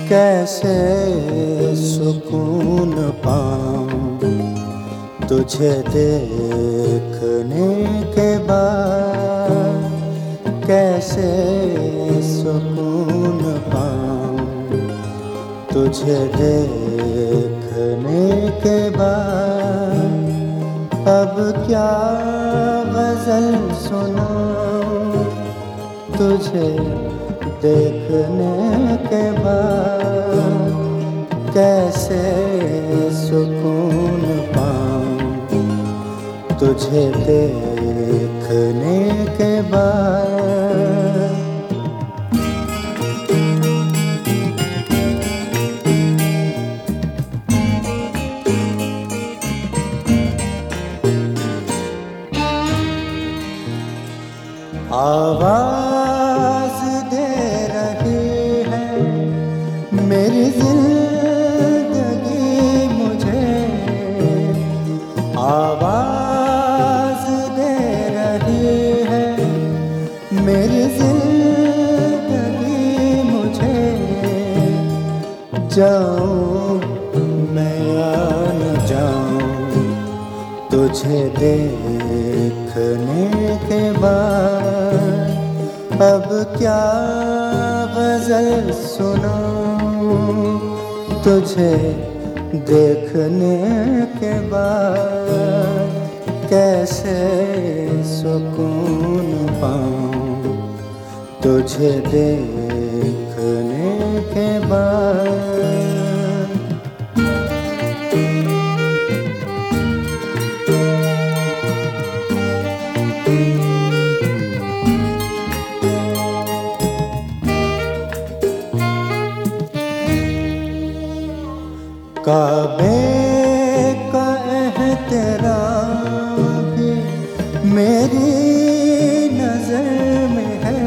कैसे सुकून पाऊं तुझे देखने के बाद, कैसे सुकून पाऊं तुझे देखने के बाद। अब क्या गज़ल सुनाऊं तुझे देखने के बाद, कैसे सुकून पाऊं तुझे देखने के बाद। आवाज़ दे रही है मेरी ज़िंदगी मुझे, आवाज़ दे रही है मेरी ज़िंदगी मुझे। जाऊँ मैं या न जाऊँ तुझे देखने के बाद। अब क्या गज़ल सुनाऊं तुझे देखने के बाद, कैसे सुकून पाऊं तुझे देखने के बाद। काबे का एहतराम भी मेरी नज़र में है,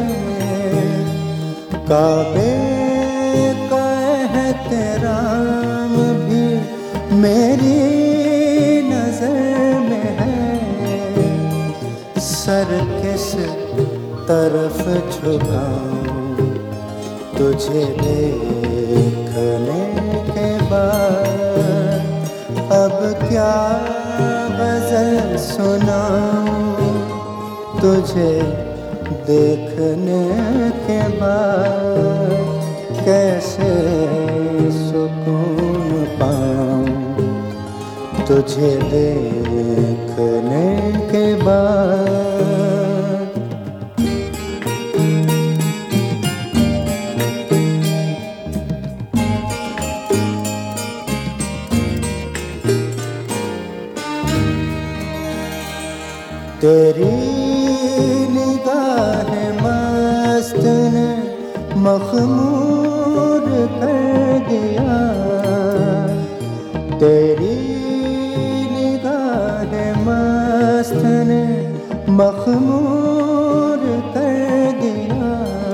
काबे का एहतराम भी मेरी नज़र में है। सर किस तरफ झुकाऊं तुझे देखने के बाद। अब क्या गज़ल सुनाऊं तुझे देखने के बाद, कैसे सुकून पाऊं तुझे देखने के बाद। तेरी निगाह मस्त ने मखमूर कर दिया, तेरी निगाह मस्त ने मखमूर कर दिया।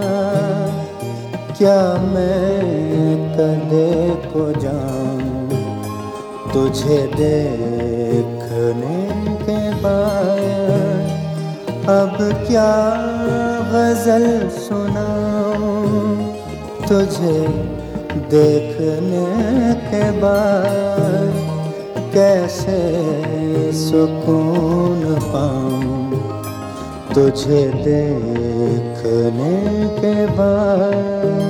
क्या मैं कदे को जाऊं तुझे देखने के बाद। अब क्या गज़ल सुनाऊं तुझे देखने के बाद, कैसे सुकून पाऊं तुझे देखने के बाद।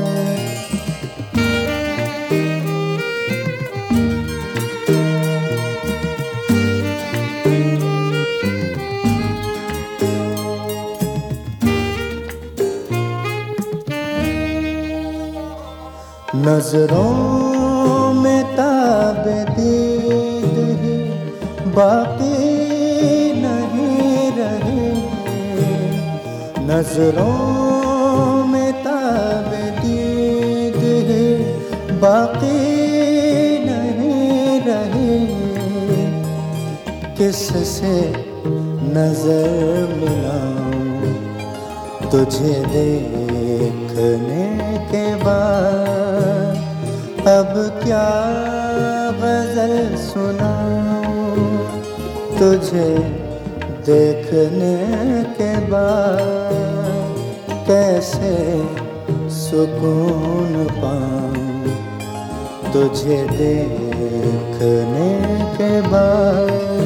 नज़रों में ताबदीद ही बाकी नहीं रहे, नज़रों में ताबदीद ही बाकी नहीं रहे। किससे नज़र मिलाऊं तुझे देखने के बाद। अब क्या गज़ल सुनाऊं तुझे देखने के बाद, कैसे सुकून पाऊं तुझे देखने के बाद